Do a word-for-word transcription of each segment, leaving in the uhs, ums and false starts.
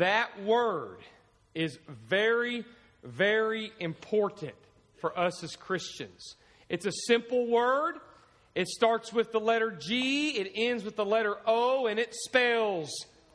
that word is very, very important for us as Christians. It's a simple word. It starts with the letter G. It ends with the letter O, and it spells.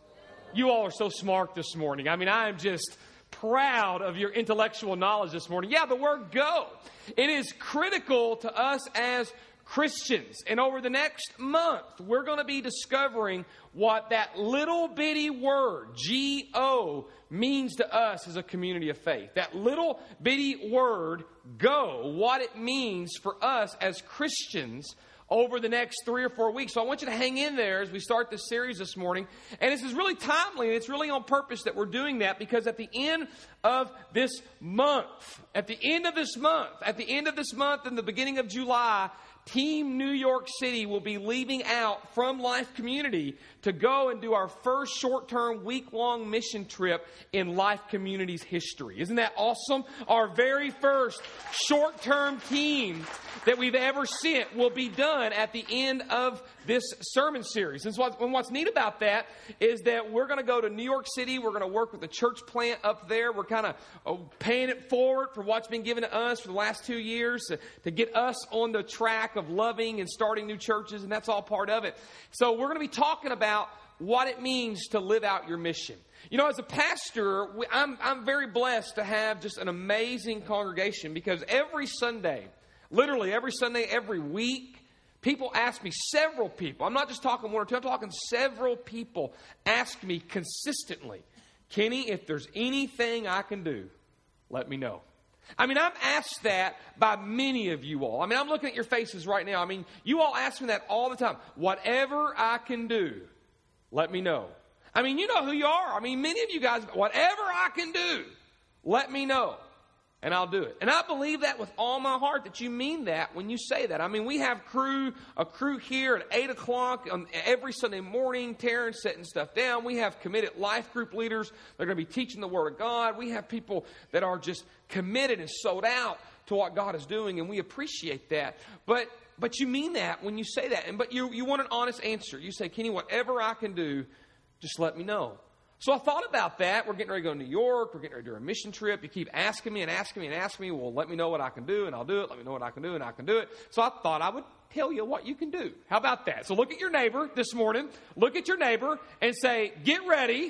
You all are so smart this morning. I mean, I am just proud of your intellectual knowledge this morning. Yeah, the word go. It is critical to us as Christians. And over the next month, we're going to be discovering what that little bitty word, G O, means to us as a community of faith. That little bitty word, go, what it means for us as Christians over the next three or four weeks. So I want you to hang in there as we start this series this morning. And this is really timely, and it's really on purpose that we're doing that, because at the end of this month, at the end of this month, at the end of this month and the beginning of July, Team New York City will be leaving out from Life Community to go and do our first short-term, week-long mission trip in Life Community's history. Isn't that awesome? Our very first short-term team that we've ever sent will be done at the end of this sermon series. And, so what, and what's neat about that is that we're going to go to New York City. We're going to work with the church plant up there. We're kind of uh, paying it forward for what's been given to us for the last two years to, to get us on the track of loving and starting new churches, and that's all part of it. So we're going to be talking about what it means to live out your mission. You know, as a pastor, we, I'm, I'm very blessed to have just an amazing congregation, because every Sunday, literally every Sunday, every week, people ask me, several people, I'm not just talking one or two, I'm talking several people ask me consistently, Kenny, if there's anything I can do, let me know. I mean, I'm asked that by many of you all. I mean, I'm looking at your faces right now. I mean, you all ask me that all the time. Whatever I can do, let me know. I mean, you know who you are. I mean, many of you guys, whatever I can do, let me know. And I'll do it. And I believe that with all my heart, that you mean that when you say that. I mean, we have crew, a crew here at eight o'clock on every Sunday morning, Terrence setting stuff down. We have committed life group leaders that are going to be teaching the Word of God. We have people that are just committed and sold out to what God is doing, and we appreciate that. But but you mean that when you say that. And But you, you want an honest answer. You say, Kenny, whatever I can do, just let me know. So I thought about that. We're getting ready to go to New York. We're getting ready to do a mission trip. You keep asking me and asking me and asking me. Well, let me know what I can do, and I'll do it. Let me know what I can do, and I can do it. So I thought I would tell you what you can do. How about that? So look at your neighbor this morning. Look at your neighbor and say, get ready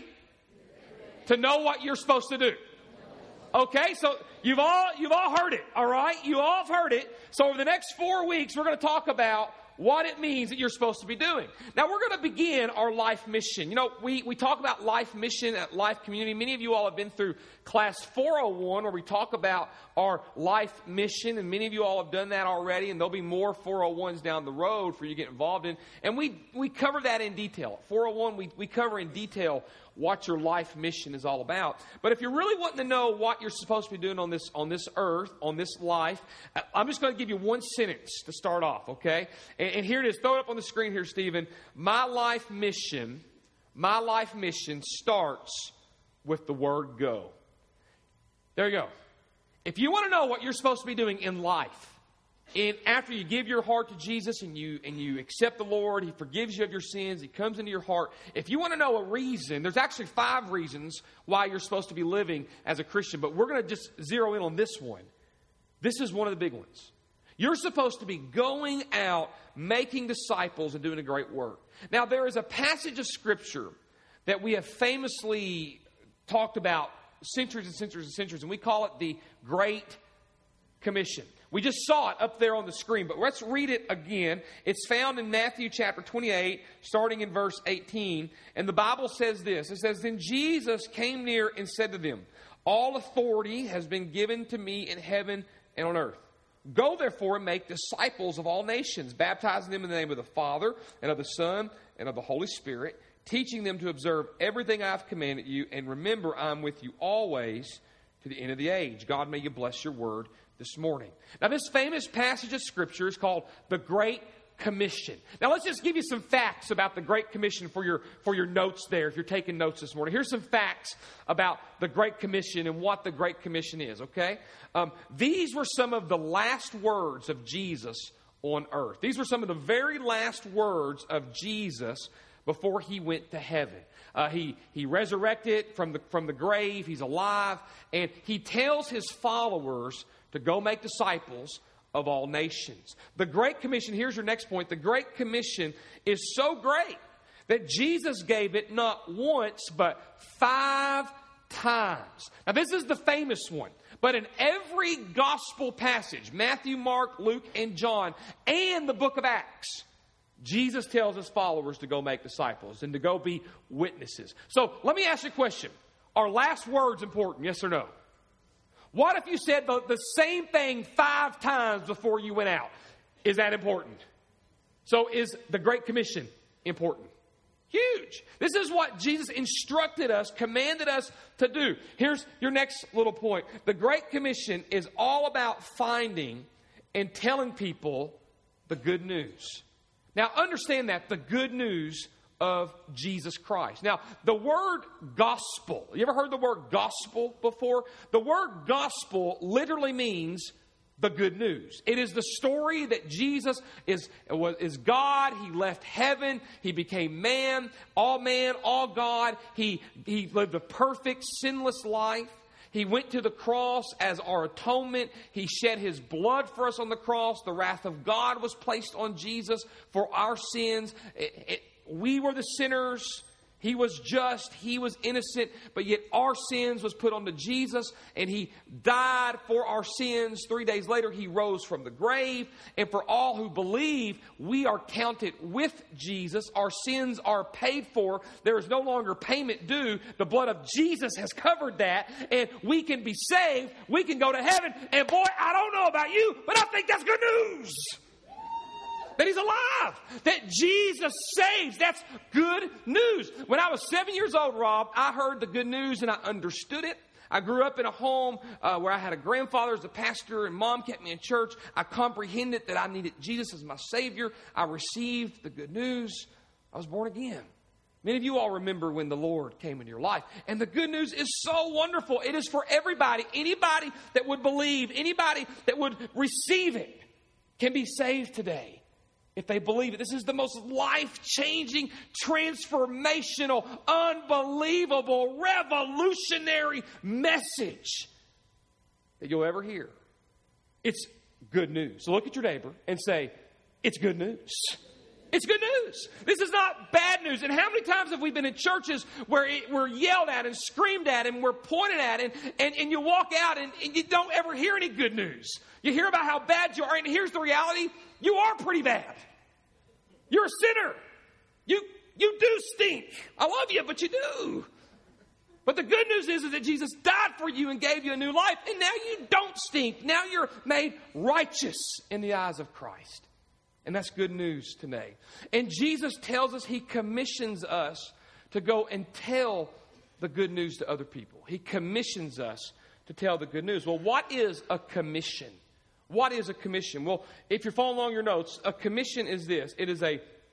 to know what you're supposed to do. Okay, so you've all you've all heard it, all right? You all have heard it. So over the next four weeks, we're going to talk about what it means that you're supposed to be doing. Now, we're going to begin our life mission. You know, we, we talk about life mission at Life Community. Many of you all have been through class four oh one, where we talk about our life mission, and many of you all have done that already, and there'll be more four oh ones down the road for you to get involved in. And we, we cover that in detail. four oh one, we, we cover in detail what your life mission is all about. But if you're really wanting to know what you're supposed to be doing on this on this earth, on this life, I'm just going to give you one sentence to start off, okay? And, and here it is. Throw it up on the screen here, Stephen. My life mission, my life mission starts with the word go. There you go. If you want to know what you're supposed to be doing in life, and after you give your heart to Jesus and you and you accept the Lord, He forgives you of your sins, He comes into your heart. If you want to know a reason, there's actually five reasons why you're supposed to be living as a Christian, but we're going to just zero in on this one. This is one of the big ones. You're supposed to be going out, making disciples, and doing a great work. Now, there is a passage of Scripture that we have famously talked about centuries and centuries and centuries, and we call it the Great Commission. We just saw it up there on the screen, but let's read it again. It's found in Matthew chapter twenty-eight, starting in verse eighteen. And the Bible says this. It says, Then Jesus came near and said to them, All authority has been given to me in heaven and on earth. Go therefore and make disciples of all nations, baptizing them in the name of the Father and of the Son and of the Holy Spirit, teaching them to observe everything I have commanded you. And remember, I'm with you always to the end of the age. God, may you bless your word this morning. Now, this famous passage of Scripture is called the Great Commission. Now, let's just give you some facts about the Great Commission for your for your notes there, if you're taking notes this morning. Here's some facts about the Great Commission and what the Great Commission is, okay? Um, these were some of the last words of Jesus on earth. These were some of the very last words of Jesus before he went to heaven. Uh, he, he resurrected from the, from the grave. He's alive. And he tells his followers to go make disciples of all nations. The Great Commission, here's your next point. The Great Commission is so great that Jesus gave it not once, but five times. Now, this is the famous one. But in every gospel passage, Matthew, Mark, Luke, and John, and the book of Acts, Jesus tells his followers to go make disciples and to go be witnesses. So let me ask you a question. Are last words important? Yes or no? What if you said the, the same thing five times before you went out? Is that important? So is the Great Commission important? Huge. This is what Jesus instructed us, commanded us to do. Here's your next little point. The Great Commission is all about finding and telling people the good news. Now, understand that, the good news of Jesus Christ. Now, the word gospel, you ever heard the word gospel before? The word gospel literally means the good news. It is the story that Jesus is, is God. He left heaven. He became man, all man, all God. He, he lived a perfect, sinless life. He went to the cross as our atonement. He shed his blood for us on the cross. The wrath of God was placed on Jesus for our sins. It, it, we were the sinners. He was just, he was innocent, but yet our sins was put onto Jesus, and he died for our sins. Three days later, he rose from the grave, and for all who believe, we are counted with Jesus. Our sins are paid for. There is no longer payment due. The blood of Jesus has covered that, and we can be saved. We can go to heaven, and boy, I don't know about you, but I think that's good news. That he's alive. That Jesus saves. That's good news. When I was seven years old, Rob, I heard the good news and I understood it. I grew up in a home uh, where I had a grandfather as a pastor and mom kept me in church. I comprehended that I needed Jesus as my Savior. I received the good news. I was born again. Many of you all remember when the Lord came into your life. And the good news is so wonderful. It is for everybody. Anybody that would believe, anybody that would receive it can be saved today. If they believe it. This is the most life-changing, transformational, unbelievable, revolutionary message that you'll ever hear. It's good news. So look at your neighbor and say, it's good news. It's good news. This is not bad news. And how many times have we been in churches where it, we're yelled at and screamed at and we're pointed at and, and, and you walk out and, and you don't ever hear any good news. You hear about how bad you are, and here's the reality. You are pretty bad. You're a sinner. You, you do stink. I love you, but you do. But the good news is, is that Jesus died for you and gave you a new life, and now you don't stink. Now you're made righteous in the eyes of Christ. And that's good news today. And Jesus tells us, he commissions us to go and tell the good news to other people. He commissions us to tell the good news. Well, what is a commission? What is a commission? Well, if you're following along your notes, a commission is this. It is a,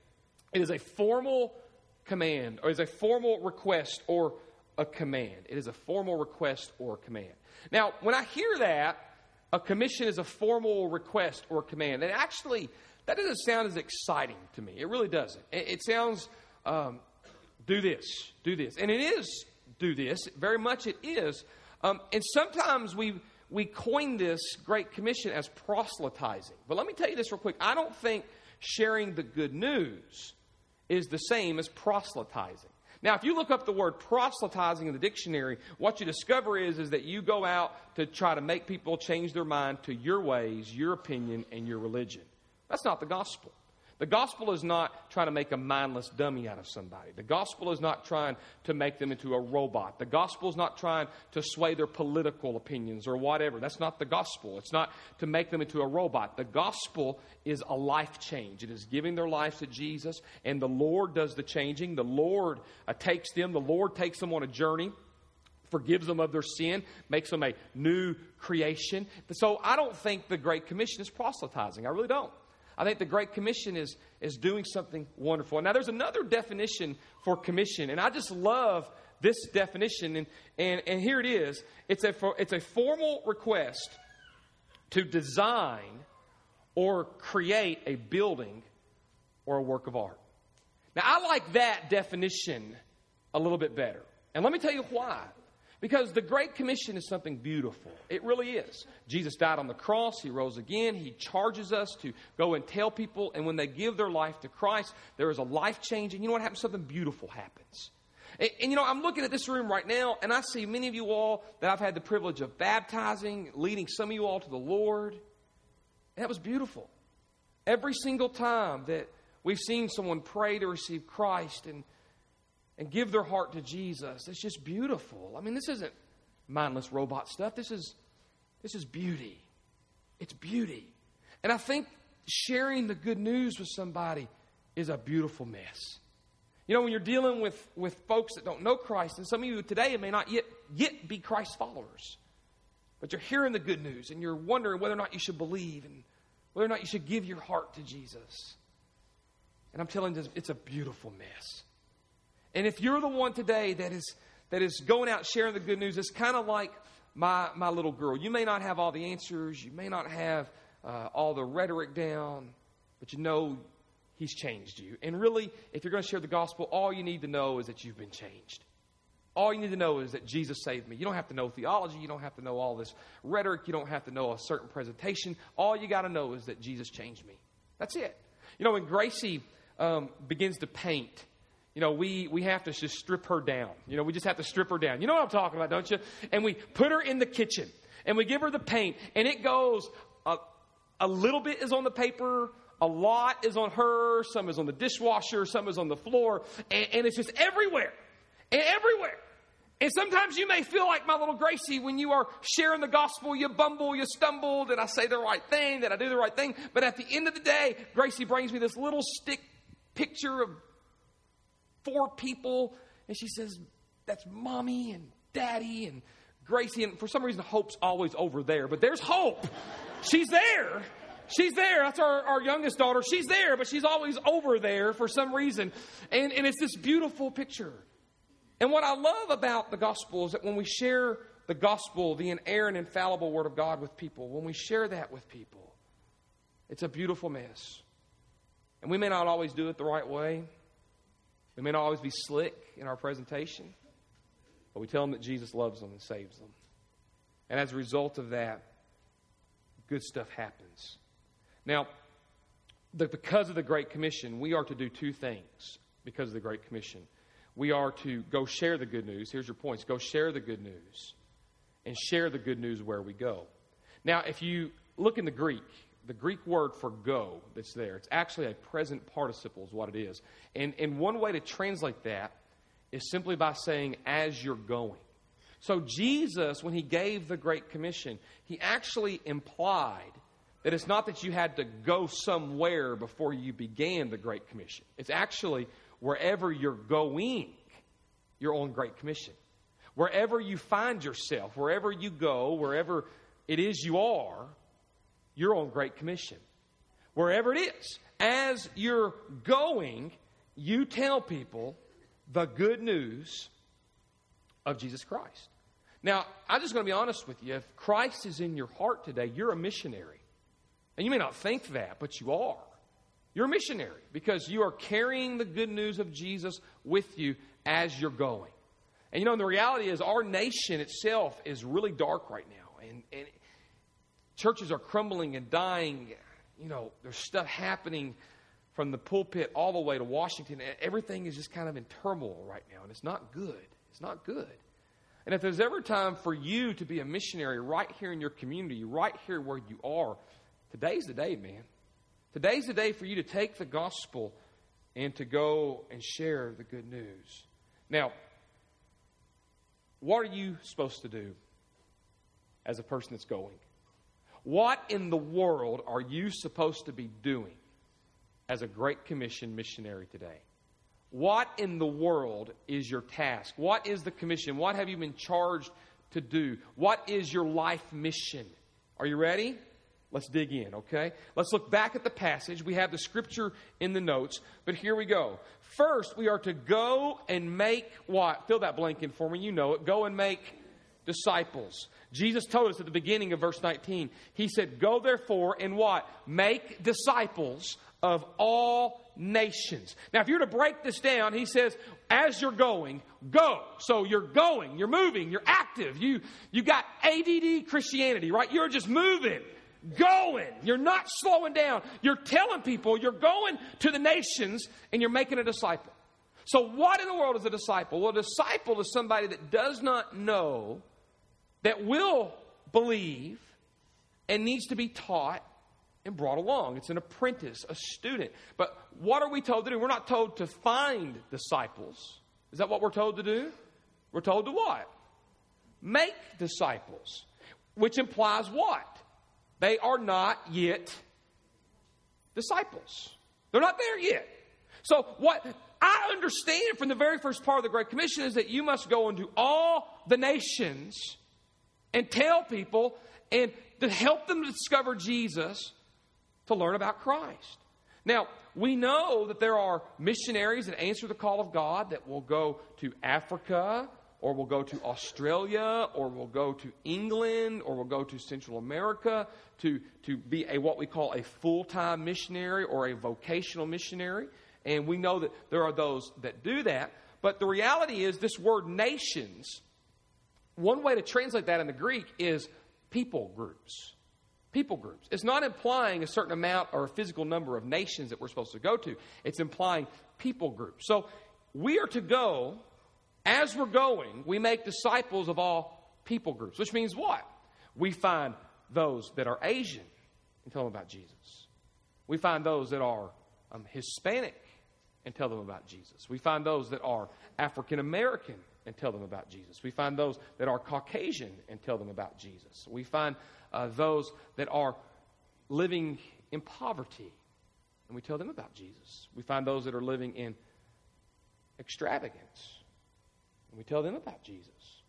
it is a formal command, or is a formal request or a command. It is a formal request or a command. Now, when I hear that, a commission is a formal request or command, and actually, that doesn't sound as exciting to me. It really doesn't. It, it sounds, um, do this, do this. And it is do this. Very much it is. Um, and sometimes we... We coined this Great Commission as proselytizing. But let me tell you this real quick. I don't think sharing the good news is the same as proselytizing. Now, if you look up the word proselytizing in the dictionary, what you discover is, is that you go out to try to make people change their mind to your ways, your opinion, and your religion. That's not the gospel. The gospel is not trying to make a mindless dummy out of somebody. The gospel is not trying to make them into a robot. The gospel is not trying to sway their political opinions or whatever. That's not the gospel. It's not to make them into a robot. The gospel is a life change. It is giving their lives to Jesus, and the Lord does the changing. The Lord uh, takes them. The Lord takes them on a journey, forgives them of their sin, makes them a new creation. So I don't think the Great Commission is proselytizing. I really don't. I think the Great Commission is, is doing something wonderful. Now, there's another definition for commission, and I just love this definition, and, and, and here it is. It's a, it's a formal request to design or create a building or a work of art. Now, I like that definition a little bit better. And let me tell you why. Because the Great Commission is something beautiful. It really is. Jesus died on the cross. He rose again. He charges us to go and tell people. And when they give their life to Christ, there is a life change. And you know what happens? Something beautiful happens. And, and you know, I'm looking at this room right now, and I see many of you all that I've had the privilege of baptizing, leading some of you all to the Lord. And that was beautiful. Every single time that we've seen someone pray to receive Christ and and give their heart to Jesus, it's just beautiful. I mean, this isn't mindless robot stuff. This is this is beauty. It's beauty. And I think sharing the good news with somebody is a beautiful mess. You know, when you're dealing with, with folks that don't know Christ, and some of you today may not yet, yet be Christ followers, but you're hearing the good news and you're wondering whether or not you should believe and whether or not you should give your heart to Jesus. And I'm telling you, it's a beautiful mess. And if you're the one today that is that is going out sharing the good news, it's kind of like my, my little girl. You may not have all the answers. You may not have uh, all the rhetoric down, but you know He's changed you. And really, if you're going to share the gospel, all you need to know is that you've been changed. All you need to know is that Jesus saved me. You don't have to know theology. You don't have to know all this rhetoric. You don't have to know a certain presentation. All you got to know is that Jesus changed me. That's it. You know, when Gracie um, begins to paint, You know, we, we have to just strip her down. You know, we just have to strip her down. You know what I'm talking about, don't you? And we put her in the kitchen. And we give her the paint. And it goes, a, a little bit is on the paper. A lot is on her. Some is on the dishwasher. Some is on the floor. And, and it's just everywhere. And everywhere. And sometimes you may feel like my little Gracie when you are sharing the gospel. You bumble, you stumble. Did I say the right thing? Did I do the right thing? But at the end of the day, Gracie brings me this little stick picture of four people, and she says, that's Mommy and Daddy and Gracie. And for some reason, Hope's always over there. But there's Hope. She's there. She's there. That's our, our youngest daughter. She's there, but she's always over there for some reason. And, and it's this beautiful picture. And what I love about the gospel is that when we share the gospel, the inerrant, infallible word of God with people, when we share that with people, it's a beautiful mess. And we may not always do it the right way. We may not always be slick in our presentation, but we tell them that Jesus loves them and saves them. And as a result of that, good stuff happens. Now, the, because of the Great Commission, we are to do two things because of the Great Commission. We are to go share the good news. Here's your points. Go share the good news and share the good news where we go. Now, if you look in the Greek, the Greek word for go that's there, it's actually a present participle is what it is. And, and one way to translate that is simply by saying, as you're going. So Jesus, when He gave the Great Commission, He actually implied that it's not that you had to go somewhere before you began the Great Commission. It's actually wherever you're going, you're on Great Commission. Wherever you find yourself, wherever you go, wherever it is you are, you're on Great Commission. Wherever it is, as you're going, you tell people the good news of Jesus Christ. Now, I'm just going to be honest with you. If Christ is in your heart today, you're a missionary. And you may not think that, but you are. You're a missionary because you are carrying the good news of Jesus with you as you're going. And you know, the reality is our nation itself is really dark right now. And, and churches are crumbling and dying. You know, there's stuff happening from the pulpit all the way to Washington. Everything is just kind of in turmoil right now. And it's not good. It's not good. And if there's ever time for you to be a missionary right here in your community, right here where you are, today's the day, man. Today's the day for you to take the gospel and to go and share the good news. Now, what are you supposed to do as a person that's going? What in the world are you supposed to be doing as a Great Commission missionary today? What in the world is your task? What is the commission? What have you been charged to do? What is your life mission? Are you ready? Let's dig in, okay? Let's look back at the passage. We have the scripture in the notes, but here we go. First, we are to go and make what? Fill that blank in for me. You know it. Go and make disciples. Jesus told us at the beginning of verse nineteen, He said, go therefore and what? Make disciples of all nations. Now, if you were to break this down, he says, as you're going, go. So you're going, you're moving, you're active. You, you got A D D Christianity, right? You're just moving, going. You're not slowing down. You're telling people you're going to the nations and you're making a disciple. So what in the world is a disciple? Well, a disciple is somebody that does not know, that will believe, and needs to be taught and brought along. It's an apprentice, a student. But what are we told to do? We're not told to find disciples. Is that what we're told to do? We're told to what? Make disciples. Which implies what? They are not yet disciples. They're not there yet. So what I understand from the very first part of the Great Commission is that you must go into all the nations and tell people and to help them discover Jesus, to learn about Christ. Now, we know that there are missionaries that answer the call of God that will go to Africa, or will go to Australia, or will go to England, or will go to Central America to, to be a what we call a full-time missionary or a vocational missionary. And we know that there are those that do that. But the reality is this word nations, one way to translate that in the Greek is people groups. People groups. It's not implying a certain amount or a physical number of nations that we're supposed to go to. It's implying people groups. So we are to go, as we're going, we make disciples of all people groups. Which means what? We find those that are Asian and tell them about Jesus. We find those that are um, Hispanic and tell them about Jesus. We find those that are African American and tell them about Jesus. We find those that are Caucasian and tell them about Jesus. We find uh, those that are living in poverty and we tell them about Jesus. We find those that are living in extravagance and we tell them about Jesus.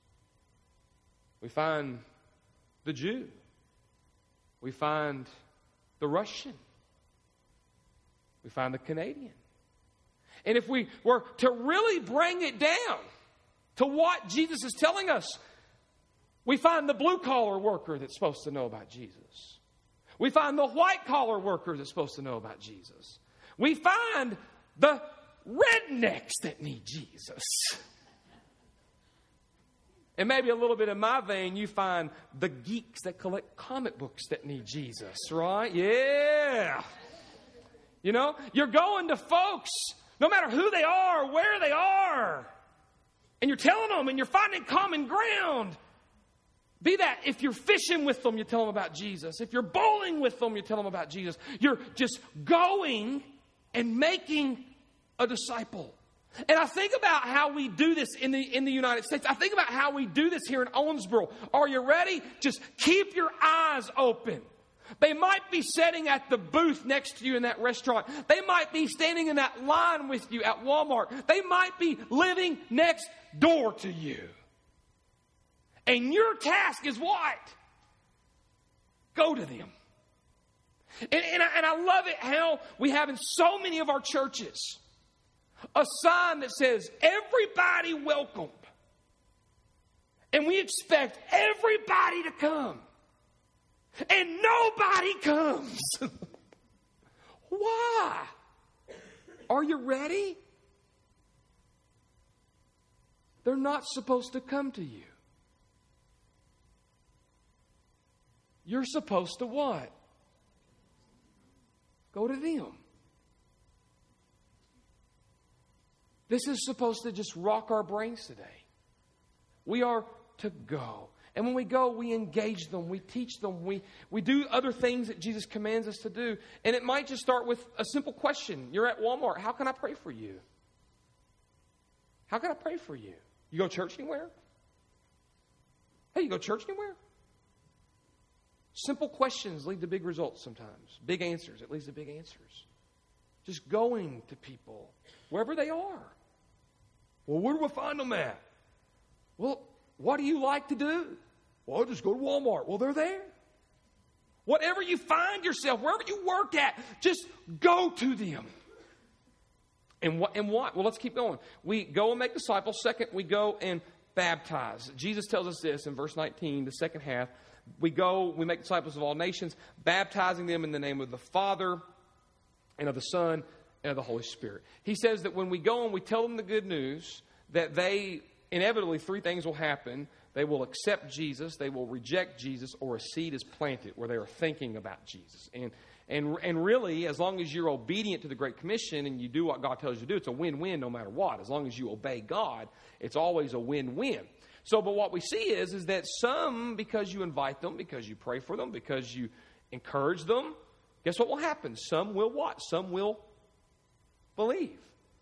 We find the Jew. We find the Russian. We find the Canadian. And if we were to really bring it down to what Jesus is telling us, we find the blue-collar worker that's supposed to know about Jesus. We find the white-collar worker that's supposed to know about Jesus. We find the rednecks that need Jesus. And maybe a little bit in my vein, you find the geeks that collect comic books that need Jesus, right? Yeah. You know, you're going to folks, no matter who they are, where they are, and you're telling them and you're finding common ground. Be that if you're fishing with them, you tell them about Jesus. If you're bowling with them, you tell them about Jesus. You're just going and making a disciple. And I think about how we do this in the in the United States. I think about how we do this here in Owensboro. Are you ready? Just keep your eyes open. They might be sitting at the booth next to you in that restaurant. They might be standing in that line with you at Walmart. They might be living next door to you. And your task is what? Go to them. And, and, I, and I love it how we have in so many of our churches a sign that says, everybody welcome. And we expect everybody to come. And nobody comes. Why? Are you ready? They're not supposed to come to you. You're supposed to what? Go to them. This is supposed to just rock our brains today. We are to go. And when we go, we engage them. We teach them. We, we do other things that Jesus commands us to do. And it might just start with a simple question. You're at Walmart. How can I pray for you? How can I pray for you? You go to church anywhere? Hey, you go to church anywhere? Simple questions lead to big results sometimes. Big answers. It leads to big answers. Just going to people, wherever they are. Well, where do I find them at? Well, what do you like to do? Well, I just go to Walmart. Well, they're there. Whatever you find yourself, wherever you work at, just go to them. And what? And what? Well, let's keep going. We go and make disciples. Second, we go and baptize. Jesus tells us this in verse nineteen, the second half. We go, we make disciples of all nations, baptizing them in the name of the Father and of the Son and the Holy Spirit. He says that when we go and we tell them the good news, that they, inevitably, three things will happen. They will accept Jesus, they will reject Jesus, or a seed is planted where they are thinking about Jesus. And and and really, as long as you're obedient to the Great Commission and you do what God tells you to do, it's a win-win no matter what. As long as you obey God, it's always a win-win. So, but what we see is, is that some, because you invite them, because you pray for them, because you encourage them, guess what will happen? Some will what? Some will believe.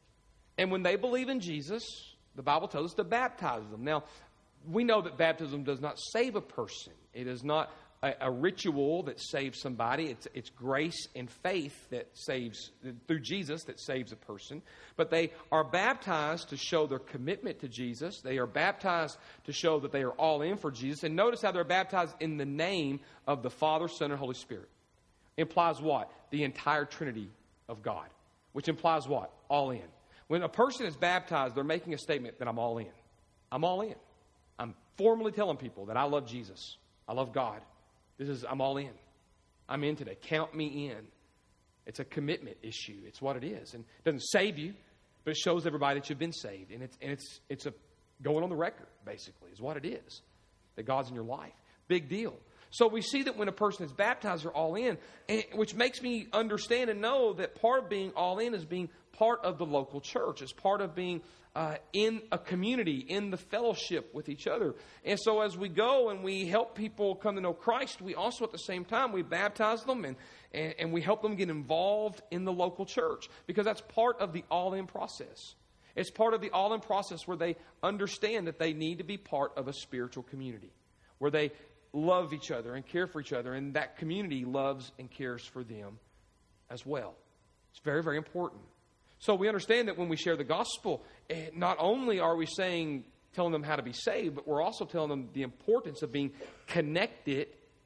And when they believe in Jesus, the Bible tells us to baptize them. Now, we know that baptism does not save a person. It is not a, a ritual that saves somebody. It's, it's grace and faith that saves, through Jesus, that saves a person. But they are baptized to show their commitment to Jesus. They are baptized to show that they are all in for Jesus. And notice how they're baptized in the name of the Father, Son, and Holy Spirit. Implies what? The entire Trinity of God. Which implies what? All in. When a person is baptized, they're making a statement that I'm all in. I'm all in. I'm formally telling people that I love Jesus. I love God. This is, I'm all in. I'm in today. Count me in. It's a commitment issue. It's what it is. And it doesn't save you, but it shows everybody that you've been saved. And it's, and it's, it's a going on the record, basically, is what it is. That God's in your life. Big deal. So we see that when a person is baptized, they're all in, and, which makes me understand and know that part of being all in is being part of the local church. It's part of being uh, in a community, in the fellowship with each other. And so as we go and we help people come to know Christ, we also at the same time, we baptize them and, and, and we help them get involved in the local church, because that's part of the all-in process. It's part of the all-in process where they understand that they need to be part of a spiritual community, where they love each other and care for each other, and that community loves and cares for them as well. It's very, very important. So we understand that when we share the gospel, not only are we saying, telling them how to be saved, but we're also telling them the importance of being connected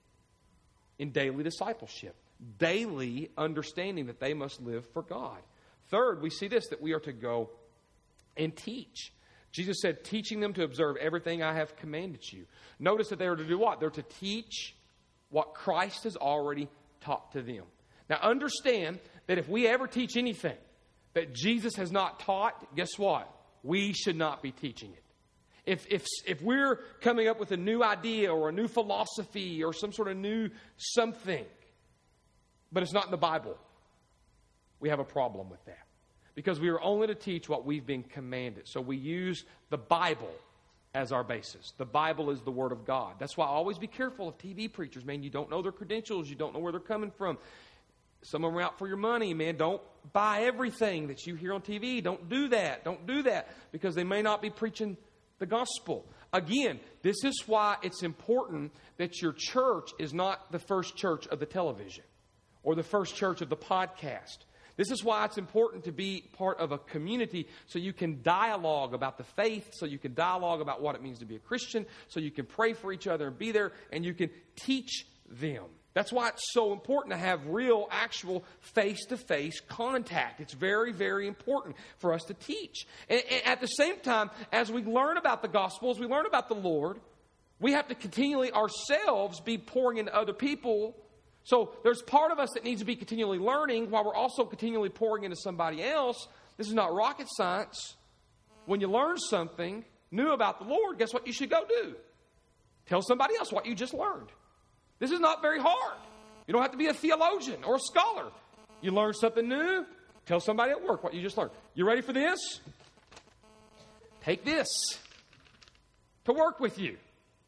in daily discipleship, daily understanding that they must live for God. Third, we see this, that we are to go and teach. Jesus said, teaching them to observe everything I have commanded you. Notice that they are to do what? They're to teach what Christ has already taught to them. Now understand that if we ever teach anything that Jesus has not taught, guess what? We should not be teaching it. If, if, if we're coming up with a new idea or a new philosophy or some sort of new something, but it's not in the Bible, we have a problem with that. Because we are only to teach what we've been commanded. So we use the Bible as our basis. The Bible is the Word of God. That's why I always be careful of T V preachers. Man, you don't know their credentials. You don't know where they're coming from. Some of them are out for your money, man. Don't buy everything that you hear on T V. Don't do that. Don't do that. Because they may not be preaching the gospel. Again, this is why it's important that your church is not the first church of the television or the first church of the podcast. This is why it's important to be part of a community, so you can dialogue about the faith, so you can dialogue about what it means to be a Christian, so you can pray for each other and be there, and you can teach them. That's why it's so important to have real, actual, face-to-face contact. It's very, very important for us to teach. And, and at the same time, as we learn about the gospel, as we learn about the Lord, we have to continually ourselves be pouring into other people. So there's part of us that needs to be continually learning while we're also continually pouring into somebody else. This is not rocket science. When you learn something new about the Lord, guess what you should go do? Tell somebody else what you just learned. This is not very hard. You don't have to be a theologian or a scholar. You learn something new, tell somebody at work what you just learned. You ready for this? Take this to work with you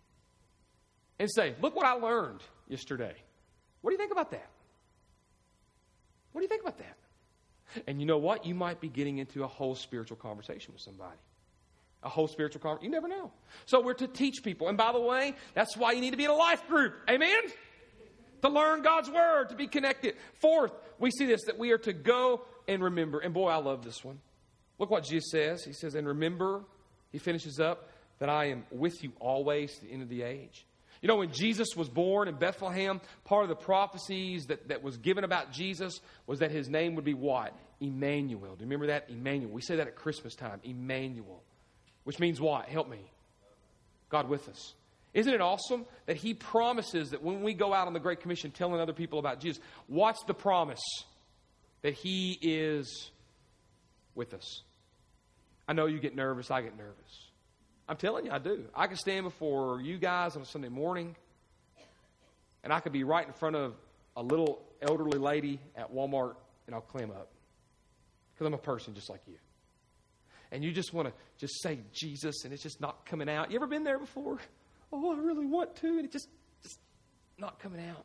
and say, look what I learned yesterday. What do you think about that? What do you think about that? And you know what? You might be getting into a whole spiritual conversation with somebody. A whole spiritual conversation. You never know. So we're to teach people. And by the way, that's why you need to be in a life group. Amen? To learn God's word, to be connected. Fourth, we see this, that we are to go and remember. And boy, I love this one. Look what Jesus says. He says, and remember, he finishes up, that I am with you always to the end of the age. You know, when Jesus was born in Bethlehem, part of the prophecies that, that was given about Jesus was that his name would be what? Emmanuel. Do you remember that? Emmanuel. We say that at Christmas time. Emmanuel. Which means what? Help me. God with us. Isn't it awesome that he promises that when we go out on the Great Commission telling other people about Jesus, what's the promise? That he is with us. I know you get nervous. I get nervous. I'm telling you, I do. I can stand before you guys on a Sunday morning, and I could be right in front of a little elderly lady at Walmart, and I'll clam up because I'm a person just like you. And you just want to just say Jesus, and it's just not coming out. You ever been there before? Oh, I really want to, and it just just not coming out.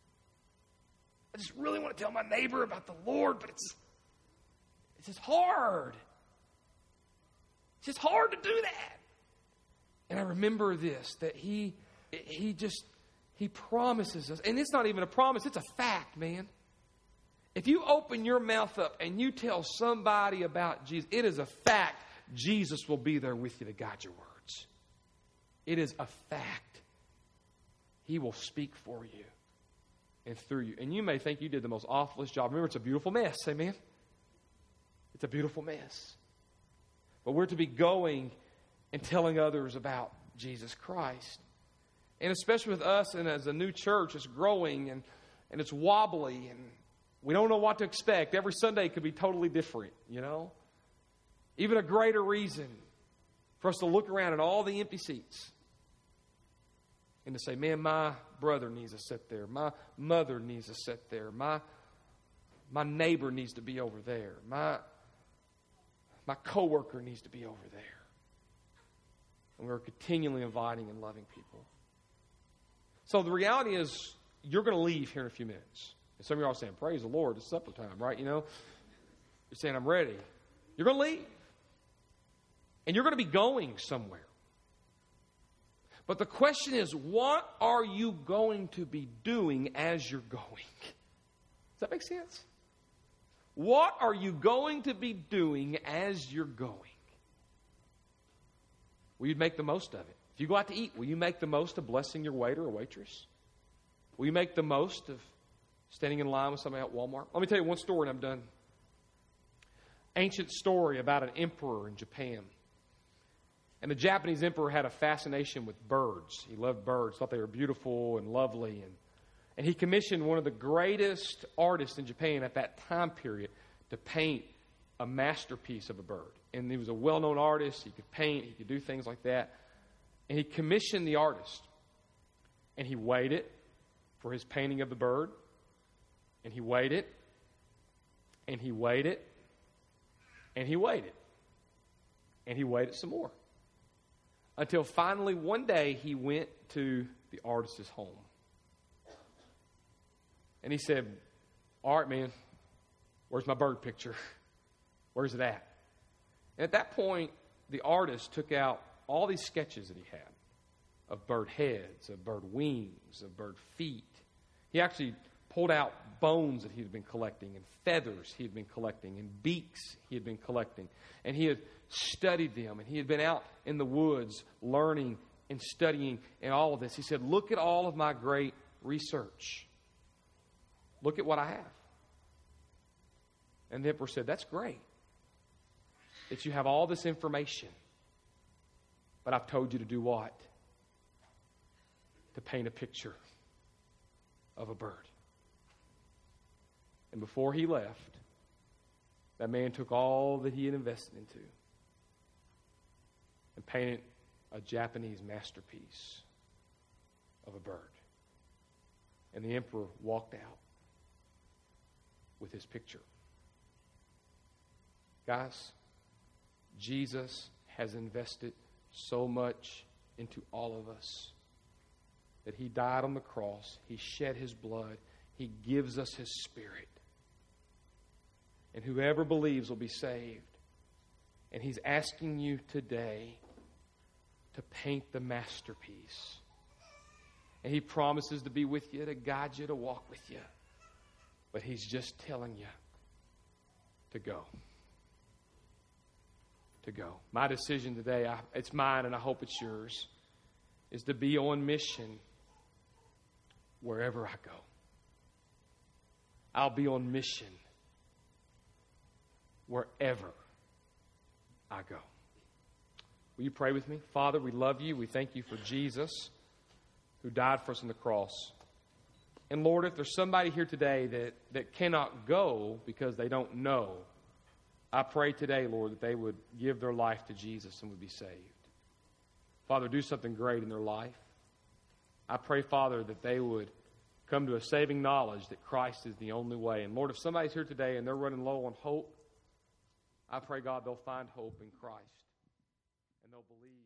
I just really want to tell my neighbor about the Lord, but it's it's just hard. It's just hard to do that. And I remember this, that he he just he promises us, and it's not even a promise, it's a fact, man. If you open your mouth up and you tell somebody about Jesus, it is a fact Jesus will be there with you to guide your words. It is a fact. He will speak for you and through you. And you may think you did the most awfulest job. Remember, it's a beautiful mess. Amen? It's a beautiful mess. But we're to be going and telling others about Jesus Christ. And especially with us and as a new church, it's growing and, and it's wobbly and we don't know what to expect. Every Sunday could be totally different, you know. Even a greater reason for us to look around at all the empty seats and to say, man, my brother needs to sit there. My mother needs to sit there. My, my neighbor needs to be over there. My, my coworker needs to be over there. And we're continually inviting and loving people. So the reality is, you're going to leave here in a few minutes. And some of you are saying, praise the Lord, it's supper time, right? You know, you're saying, I'm ready. You're going to leave. And you're going to be going somewhere. But the question is, what are you going to be doing as you're going? Does that make sense? What are you going to be doing as you're going? Will you make the most of it? If you go out to eat, will you make the most of blessing your waiter or waitress? Will you make the most of standing in line with somebody at Walmart? Let me tell you one story and I'm done. Ancient story about an emperor in Japan. And the Japanese emperor had a fascination with birds. He loved birds, thought they were beautiful and lovely. And, and he commissioned one of the greatest artists in Japan at that time period to paint a masterpiece of a bird. And he was a well-known artist. He could paint. He could do things like that. And he commissioned the artist. And he waited for his painting of the bird. And he waited. And he waited. And he waited. And he waited some more. Until finally one day he went to the artist's home. And he said, all right, man, where's my bird picture? Where's it at? And at that point, the artist took out all these sketches that he had of bird heads, of bird wings, of bird feet. He actually pulled out bones that he had been collecting and feathers he had been collecting and beaks he had been collecting. And he had studied them. And he had been out in the woods learning and studying and all of this. He said, look at all of my great research. Look at what I have. And the emperor said, that's great that you have all this information. But I've told you to do what? To paint a picture of a bird. And before he left, that man took all that he had invested into and painted a Japanese masterpiece of a bird. And the emperor walked out with his picture. Guys, Jesus has invested so much into all of us that he died on the cross. He shed his blood. He gives us his Spirit. And whoever believes will be saved. And he's asking you today to paint the masterpiece. And he promises to be with you, to guide you, to walk with you. But he's just telling you to go. To go. My decision today, I, it's mine and I hope it's yours, is to be on mission wherever I go. I'll be on mission wherever I go. Will you pray with me? Father, we love you. We thank you for Jesus who died for us on the cross. And Lord, if there's somebody here today that, that cannot go because they don't know I pray today, Lord, that they would give their life to Jesus and would be saved. Father, do something great in their life. I pray, Father, that they would come to a saving knowledge that Christ is the only way. And Lord, if somebody's here today and they're running low on hope, I pray, God, they'll find hope in Christ and they'll believe.